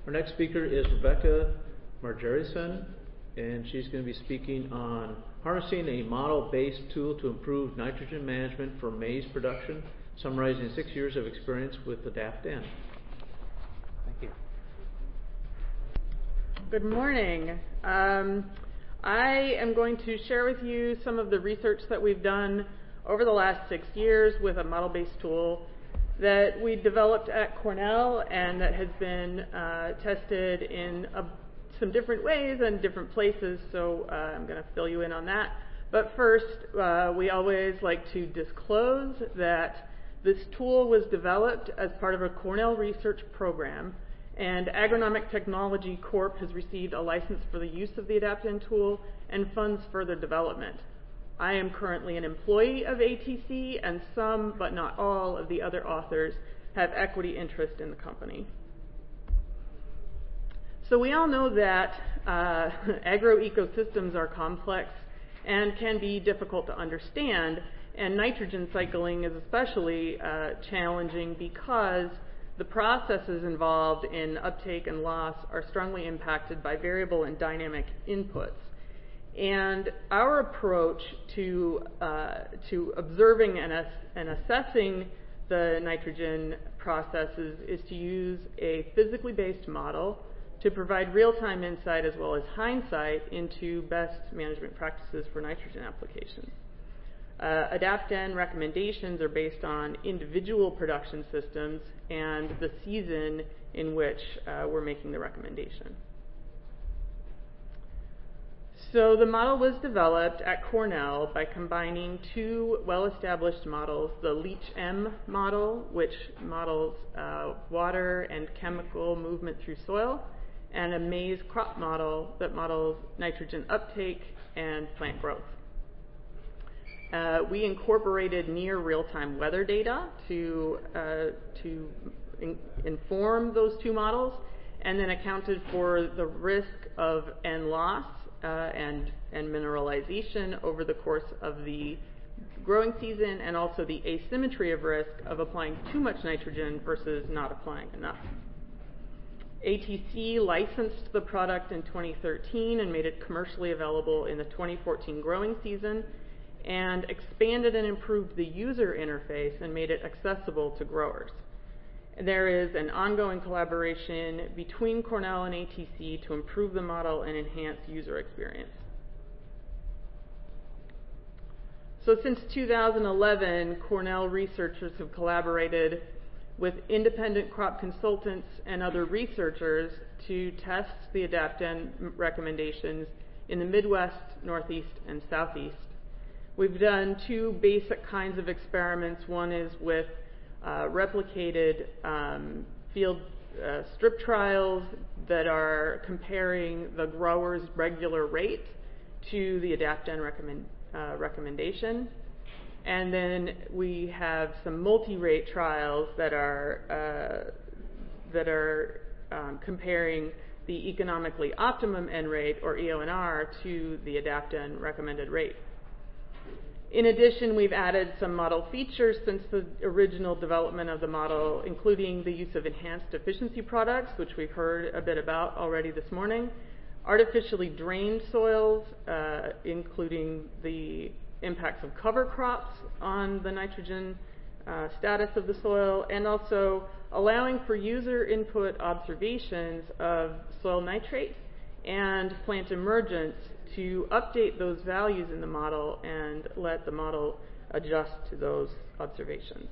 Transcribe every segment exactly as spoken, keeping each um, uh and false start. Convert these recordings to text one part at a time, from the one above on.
Our next speaker is Rebecca Margerison, and she's going to be speaking on harnessing a model-based tool to improve nitrogen management for maize production, summarizing six years of experience with AdaptN. Thank you. Good morning. Um, I am going to share with you some of the research that we've done over the last six years with a model-based tool that we developed at Cornell and that has been uh, tested in a, some different ways and different places, so uh, I'm going to fill you in on that. But first, uh, we always like to disclose that this tool was developed as part of a Cornell research program, and Agronomic Technology Corp has received a license for the use of the AdaptN tool and funds further development. I am currently an employee of A T C, and some, but not all, of the other authors have equity interest in the company. So we all know that uh, agroecosystems are complex and can be difficult to understand, and nitrogen cycling is especially uh, challenging because the processes involved in uptake and loss are strongly impacted by variable and dynamic inputs. And our approach to, uh, to observing and, ass and assessing the nitrogen processes is to use a physically based model to provide real-time insight as well as hindsight into best management practices for nitrogen applications. Uh, AdaptN recommendations are based on individual production systems and the season in which uh, we're making the recommendation. So the model was developed at Cornell by combining two well-established models, the LEACH-M model, which models uh, water and chemical movement through soil, and a maize crop model that models nitrogen uptake and plant growth. Uh, we incorporated near real-time weather data to, uh, to in inform those two models, and then accounted for the risk of N loss uh, and, and mineralization over the course of the growing season, and also the asymmetry of risk of applying too much nitrogen versus not applying enough. A T C licensed the product in twenty thirteen and made it commercially available in the twenty fourteen growing season, and expanded and improved the user interface and made it accessible to growers. And there is an ongoing collaboration between Cornell and A T C to improve the model and enhance user experience. So since two thousand eleven, Cornell researchers have collaborated with independent crop consultants and other researchers to test the AdaptN recommendations in the Midwest, Northeast, and Southeast. We've done two basic kinds of experiments. One is with uh, replicated um, field uh, strip trials that are comparing the grower's regular rate to the AdaptN recommend, uh, recommendation. And then we have some multi-rate trials that are, uh, that are um, comparing the economically optimum N rate, or E O N R, to the AdaptN recommended rate. In addition, we've added some model features since the original development of the model, including the use of enhanced efficiency products, which we've heard a bit about already this morning, artificially drained soils, uh, including the impacts of cover crops on the nitrogen uh, status of the soil, and also allowing for user input observations of soil nitrate and plant emergence to update those values in the model and let the model adjust to those observations.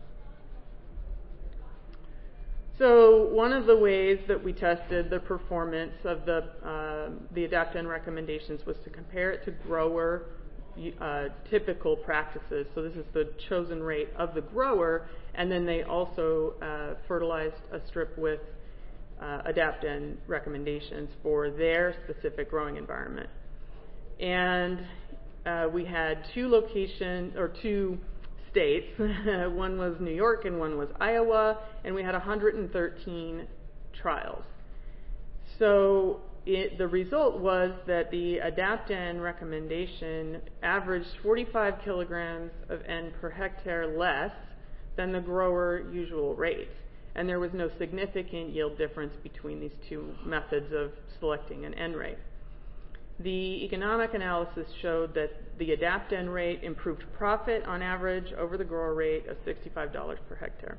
So one of the ways that we tested the performance of the, uh, the AdaptN recommendations was to compare it to grower uh, typical practices. So this is the chosen rate of the grower, and then they also uh, fertilized a strip with uh, AdaptN recommendations for their specific growing environment. And uh, we had two locations, or two states. One was New York and one was Iowa, and we had one hundred thirteen trials. So it, the result was that the AdaptN recommendation averaged forty-five kilograms of N per hectare less than the grower usual rate. and there was no significant yield difference between these two methods of selecting an N rate. The economic analysis showed that the ADAPT-N rate improved profit on average over the grower rate of sixty-five dollars per hectare.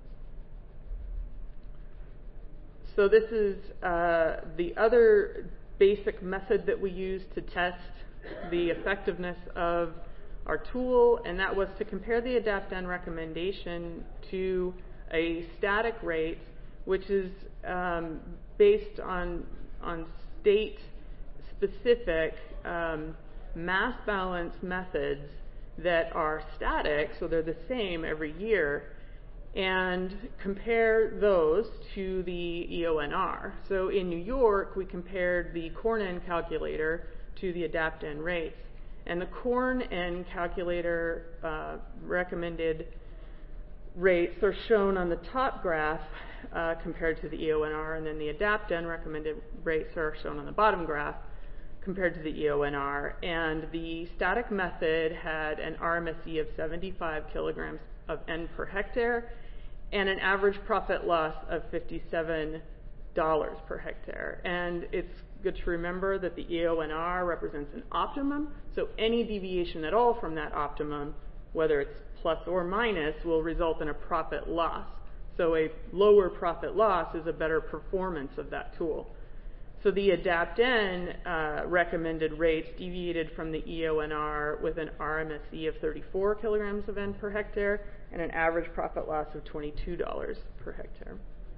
So this is uh, the other basic method that we use to test the effectiveness of our tool, and that was to compare the ADAPT-N recommendation to a static rate, which is um, based on, on state-specific um, mass balance methods that are static, so they're the same every year, and compare those to the E O N R. So in New York, we compared the corn-N calculator to the ADAPT-N rates. And the corn-N calculator uh, recommended rates are shown on the top graph uh, compared to the E O N R, and then the ADAPT-N recommended rates are shown on the bottom graph compared to the E O N R. And the static method had an R M S E of seventy-five kilograms of N per hectare and an average profit loss of fifty-seven dollars per hectare. And it's good to remember that the E O N R represents an optimum, so any deviation at all from that optimum, whether it's plus or minus, will result in a profit loss. So a lower profit loss is a better performance of that tool. So the ADAPT-N uh, recommended rates deviated from the E O N R with an R M S E of thirty-four kilograms of N per hectare and an average profit loss of twenty-two dollars per hectare.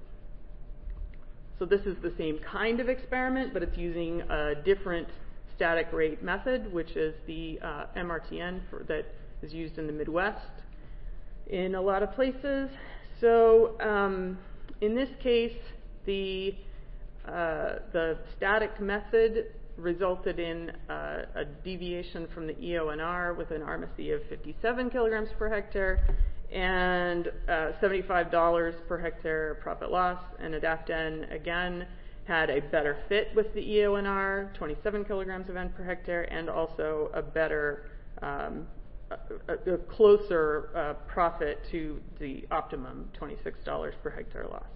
So this is the same kind of experiment, but it's using a different static rate method, which is the uh, M R T N for, that is used in the Midwest in a lot of places. So um, in this case, the uh, the static method resulted in uh, a deviation from the E O N R with an R M S E of fifty-seven kilograms per hectare and uh, seventy-five dollars per hectare profit loss, and ADAPT-N again had a better fit with the E O N R, twenty-seven kilograms of N per hectare, and also a better, um, a, a closer uh, profit to the optimum twenty-six dollars per hectare loss.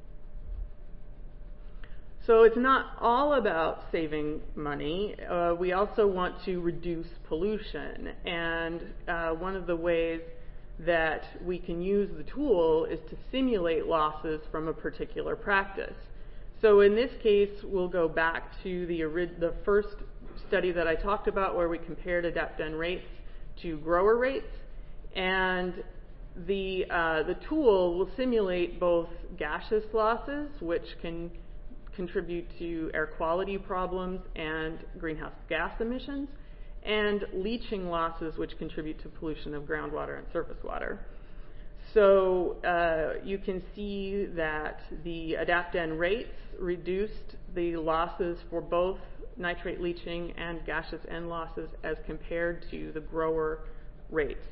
So it's not all about saving money. Uh, we also want to reduce pollution, and uh, one of the ways that we can use the tool is to simulate losses from a particular practice. So in this case, we'll go back to the, the first study that I talked about where we compared ADAPT-N rates to grower rates, and the, uh, the tool will simulate both gaseous losses, which can contribute to air quality problems and greenhouse gas emissions, and leaching losses, which contribute to pollution of groundwater and surface water. So uh, you can see that the ADAPT-N rates reduced the losses for both nitrate leaching and gaseous N losses as compared to the grower rates.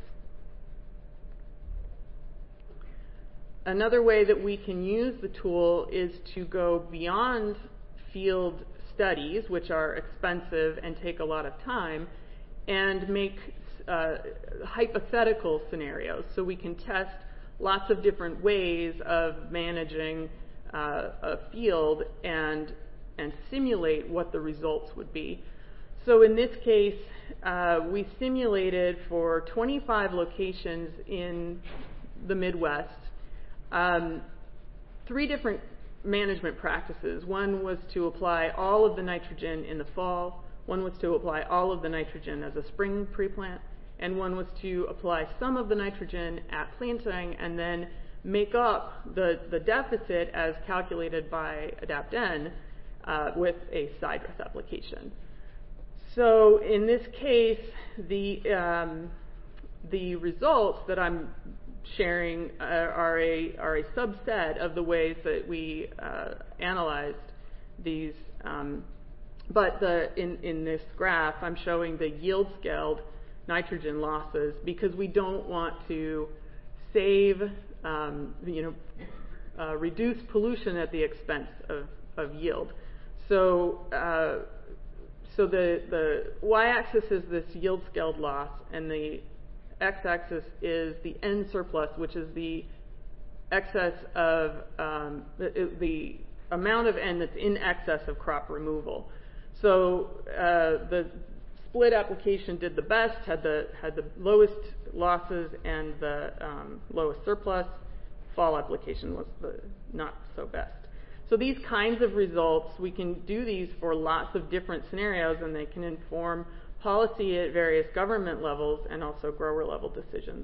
Another way that we can use the tool is to go beyond field studies, which are expensive and take a lot of time, and make uh, hypothetical scenarios. So we can test lots of different ways of managing uh, a field and, and simulate what the results would be. So in this case, uh, we simulated for twenty-five locations in the Midwest um, three different management practices. One was to apply all of the nitrogen in the fall, one was to apply all of the nitrogen as a spring pre-plant, and one was to apply some of the nitrogen at planting and then make up the, the deficit as calculated by ADAPT-N uh, with a side dress application. So in this case, the, um, the results that I'm sharing uh, are, a, are a subset of the ways that we uh, analyzed these. Um, but the, in, in this graph, I'm showing the yield scaled nitrogen losses because we don't want to save, um, you know, uh, reduce pollution at the expense of, of yield. So, uh, so the, the y-axis is this yield scaled loss, and the x-axis is the N surplus, which is the excess of um, the, the amount of N that's in excess of crop removal. So uh, the split application did the best, had the had the lowest losses and the um, lowest surplus. Fall application was the not so best. So these kinds of results, we can do these for lots of different scenarios, and they can inform policy at various government levels and also grower level decisions.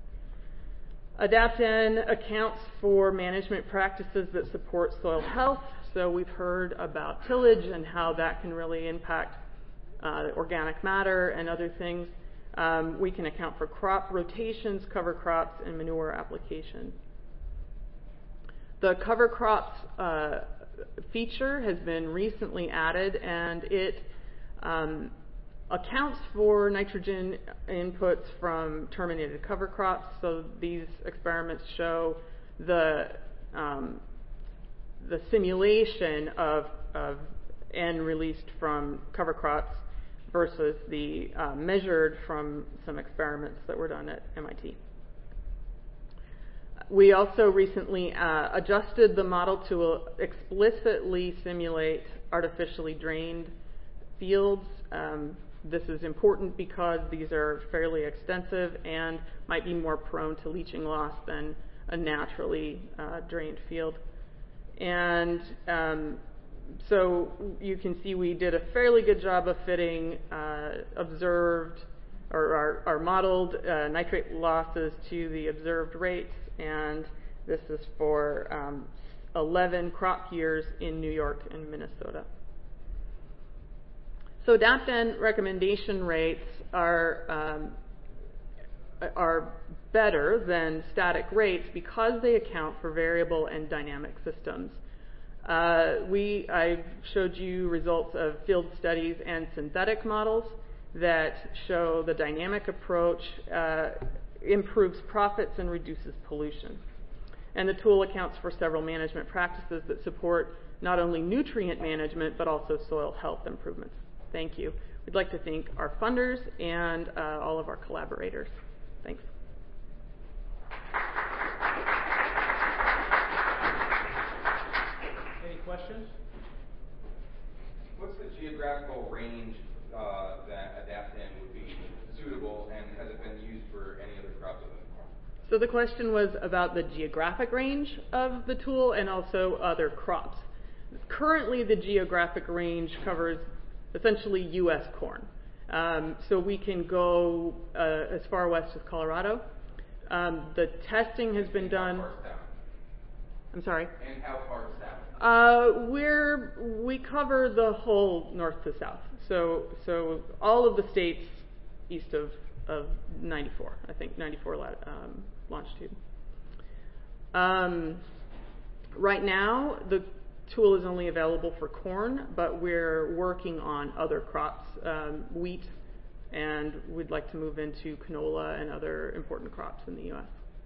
AdaptN accounts for management practices that support soil health. So we've heard about tillage and how that can really impact uh, organic matter and other things. Um, we can account for crop rotations, cover crops, and manure application. The cover crops uh, feature has been recently added, and it um, accounts for nitrogen inputs from terminated cover crops. So these experiments show the um, the simulation of, of N released from cover crops versus the uh, measured from some experiments that were done at M I T. We also recently uh, adjusted the model to explicitly simulate artificially drained fields. Um, this is important because these are fairly extensive and might be more prone to leaching loss than a naturally uh, drained field. And um, so you can see we did a fairly good job of fitting uh, observed or our, our modeled uh, nitrate losses to the observed rates. And this is for um, eleven crop years in New York and Minnesota. So AdaptN recommendation rates are um, are better than static rates because they account for variable and dynamic systems. Uh, we I showed you results of field studies and synthetic models that show the dynamic approach uh, improves profits and reduces pollution. And the tool accounts for several management practices that support not only nutrient management, but also soil health improvements. Thank you. We'd like to thank our funders and uh, all of our collaborators. Thanks. Any questions? What's the geographical range uh, that AdaptN would be suitable, and has it been used for any other crops other than corn? So the question was about the geographic range of the tool and also other crops. Currently, the geographic range covers essentially U S corn. Um, so we can go uh, as far west as Colorado. Um, the testing has been done. How far south? I'm sorry? And how far south? Uh, we're, we cover the whole north to south. So, so all of the states east of, of ninety-four, I think, ninety-four lat, um, longitude. Um, right now, the tool is only available for corn, but we're working on other crops, um, wheat, and we'd like to move into canola and other important crops in the U S.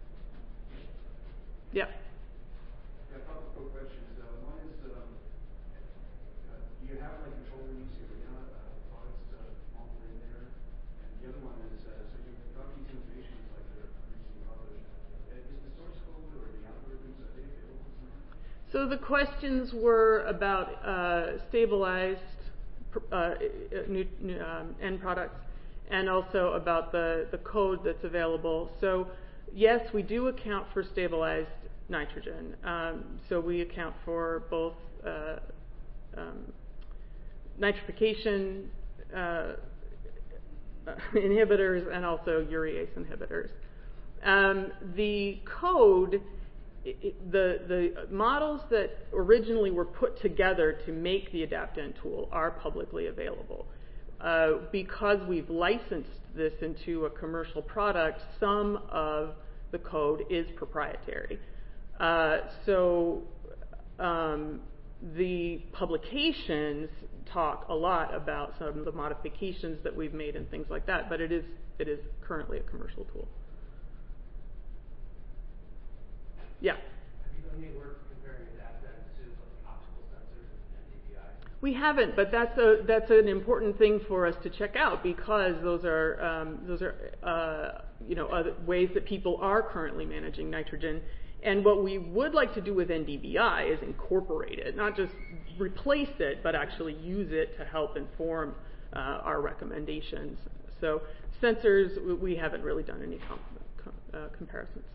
Yeah. Yeah, a couple of quick questions. Uh, one is, um, uh, do you have like control release urea uh, products uh, modeled in there? And the other one is, uh, so you've got these innovations like that are recently published. Uh, is the source code or the algorithms, are they available somewhere? So the questions were about uh, stabilized uh, new, new, um, end products, and also about the, the code that's available. So yes, we do account for stabilized nitrogen. Um, so we account for both uh, um, nitrification uh, inhibitors and also urease inhibitors. Um, the code, it, the, the models that originally were put together to make the AdaptN tool are publicly available. Uh, because we've licensed this into a commercial product, some of the code is proprietary. Uh, so um, the publications talk a lot about some of the modifications that we've made and things like that, but it is, it is currently a commercial tool. Yeah? Have you done any work comparing AdaptN to like optical sensors and D P I? We haven't, but that's a that's an important thing for us to check out, because those are um, those are uh, you know other ways that people are currently managing nitrogen, And what we would like to do with N D V I is incorporate it, not just replace it, but actually use it to help inform uh, our recommendations. So sensors, we, we haven't really done any com com uh, comparisons.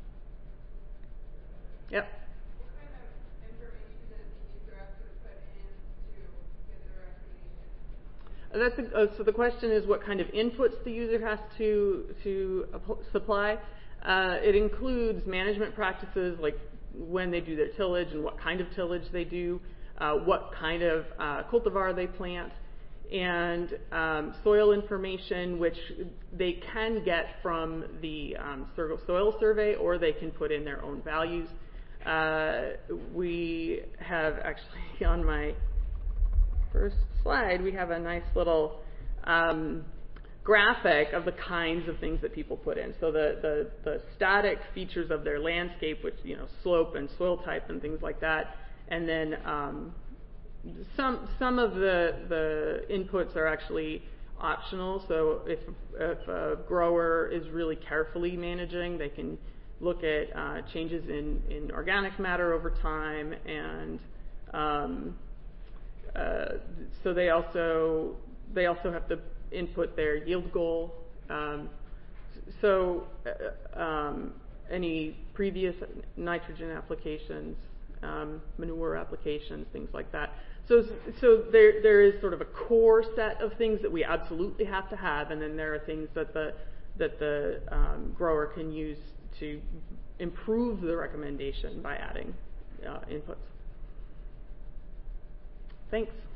Yep. What kind of information does the user have to put in to get their recommendation? That's a, uh, so the question is what kind of inputs the user has to to uh, supply. Uh, it includes management practices, like when they do their tillage and what kind of tillage they do, uh, what kind of uh, cultivar they plant, and um, soil information, which they can get from the um, soil survey, or they can put in their own values. Uh, we have actually, on my first slide, we have a nice little um, graphic of the kinds of things that people put in. So the, the, the static features of their landscape, which, you know, slope and soil type and things like that. And then um, some, some of the, the inputs are actually optional. So if, if a grower is really carefully managing, they can look at uh, changes in, in organic matter over time. And um, uh, so they also, they also have to input their yield goal. Um, so uh, um, any previous nitrogen applications, um, manure applications, things like that. So, so there, there is sort of a core set of things that we absolutely have to have, and then there are things that the, that the um, grower can use to improve the recommendation by adding uh, inputs. Thanks.